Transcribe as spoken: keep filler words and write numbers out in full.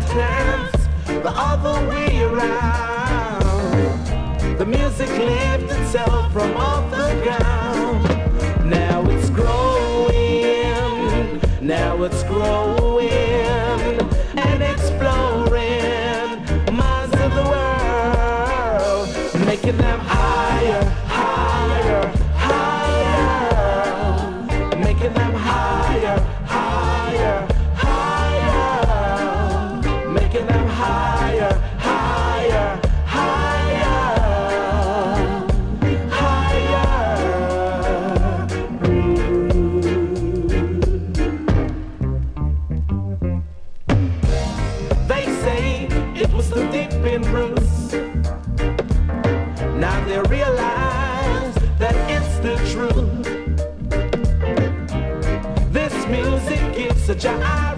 turns the other way around. The music lifts itself from off the ground. Now it's growing, now it's growing and exploring minds of the world, making them higher, higher, higher, making them higher, higher, higher, making them higher, higher, higher, higher. They say it was the dipping roots. Now they realize that it's the truth. This music gives a joy.